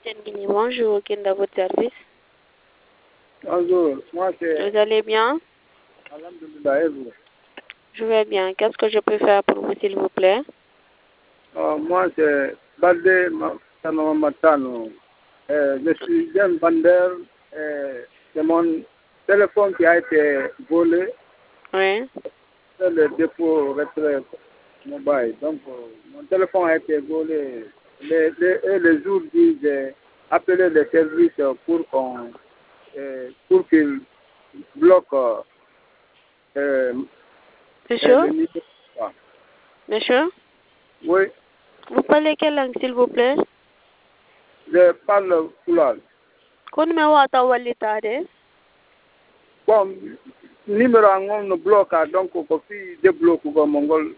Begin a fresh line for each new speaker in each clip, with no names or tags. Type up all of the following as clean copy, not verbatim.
Guinée, bonjour, qui est dans votre service?
Bonjour, moi c'est
Vous allez bien?
Alhamdulillah, et vous?
Je vais bien. Qu'est-ce que je peux faire pour vous, s'il vous plaît?
Moi c'est Balde Matano. Je suis un vendeur. C'est mon téléphone qui a été volé.
Oui.
C'est le dépôt retrait mobile. Donc, mon téléphone a été volé. Les jours dit, j'ai appelé les services pour qu'ils bloquent
Monsieur?
le niveau.
Monsieur?
Oui,
Vous parlez quelle langue, s'il vous plaît?
je parle Pulaar.
Kon me wata walitade?
Bon, numéro angol no bloca donc ko fi débloque ko mongol.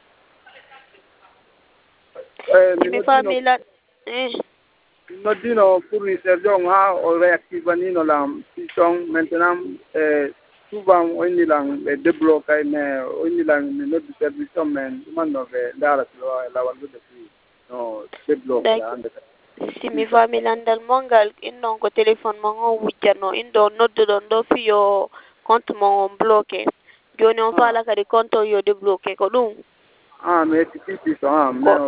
Mi famille
No dino fournisseur donc ha o réactive ni no la piston maintenant souvent on ni lang débloque mais on ni lang no service men man no dara la waldo de no débloque ande.
si mi famille andal mongal indon ko téléphone mo on wujjano indon nodduɗon ɗo fiyo compte mo on bloqué joni on faala kadi compte o yo débloqué ko ɗum
Mais c'est mais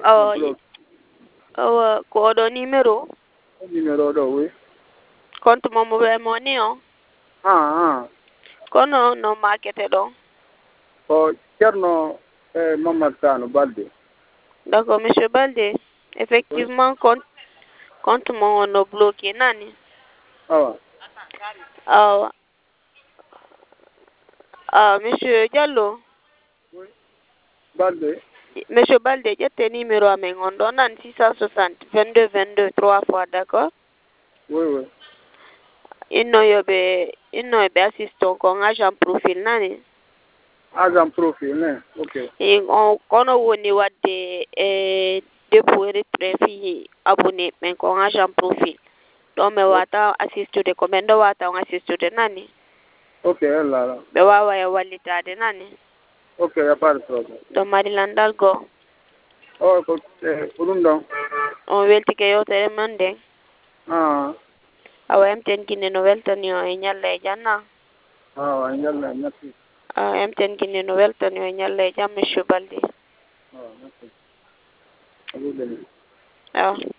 ko oɗo numéro
numéro do oui.
compte mo mo wemo ni o kono no makete ɗo
ko Ceerno Mamadou Sano Balde.
D'accord, monsieur Balde, effectivement compte mo no bloqué nani awa monsieur Diallo
Balde.
Monsieur Balde, ƴette numéro amen on ɗo nan 660 22 22 3 fois, d'accord?
Oui.
Inno yoɓe assistant kon agent profil nani?
Agent profil, ne? Ok.
Kono woni wadde dépôt retrait fi abonné men kon agent profil. Ɗo mi wata assistude ko men ɗo wata on assistude nani?
Ok, Allah.
Ɓe wawa e wallitade nani?
Ok, y a pas de problème.
Ɗo mari landal go.
Ko ɗum ɗon.
On weltike yewtere men nden. Awa MTN Guinée no weltani o e ñalla e janna.
Ñalla, merci.
MTN Guinée no weltani o e ñalla e jam, monsieur Balde.
Merci.